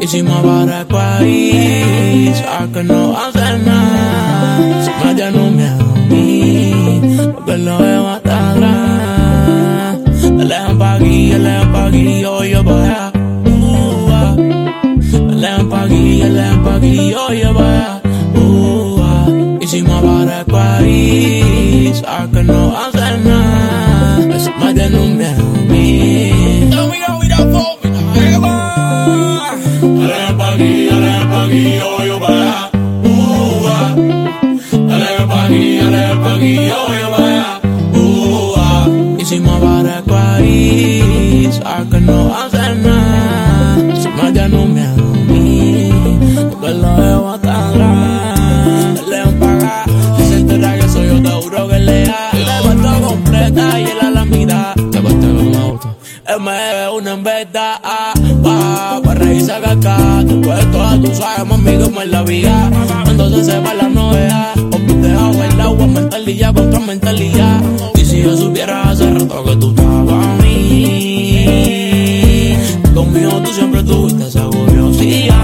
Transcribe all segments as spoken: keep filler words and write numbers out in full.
Y si me aparezco ahí, sabes que no va a hacer nada. Si me tiene miedo a mí, porque lo veo hasta atrás. Alejan pa' aquí, alejan pa' aquí, yo voy pa' allá. Uh, ah. Alejan pa' aquí, alejan pa' aquí, yo voy pa' allá. Uh, ah. Y si me aparezco ahí, sabes que no va a hacer nada. Eso me tiene un miedo a mí. Yo mira, mira, mira, alejan pa' aquí, alejan pa' aquí, yo voy pa' allá. Uh, ah. Alejan pa' aquí, alejan pa' aquí, yo voy pa' allá. Uh, ah. Y si me aparezco ahí, sabes que no va a hacer nada. Si me tiene un miedo a mí, porque lo veo hasta atrás. El león paga, si se entera que soy yo, te juro que le da. Le cuento completa y él a la mitad. Te cuento con un auto. Él me debe una en verdad, ah, pa, pa reírse acá. Te puesto a tú sabes, mami, como en la vida. Cuando se sepa la novedad, o te hago el agua, mentalidad contra mentalidad. Y si yo supiera hace rato que tú estabas a mí, conmigo tú siempre tuviste esa curiosidad.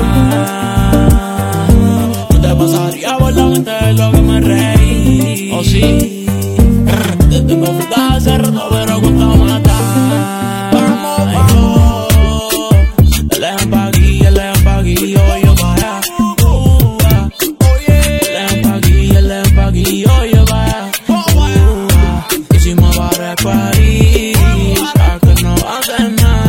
No te pasaría por la mente de lo que me reí, o sí. Te tengo fruta hace rato, pero cuánto matar. París, sabes que no va a hacer nada.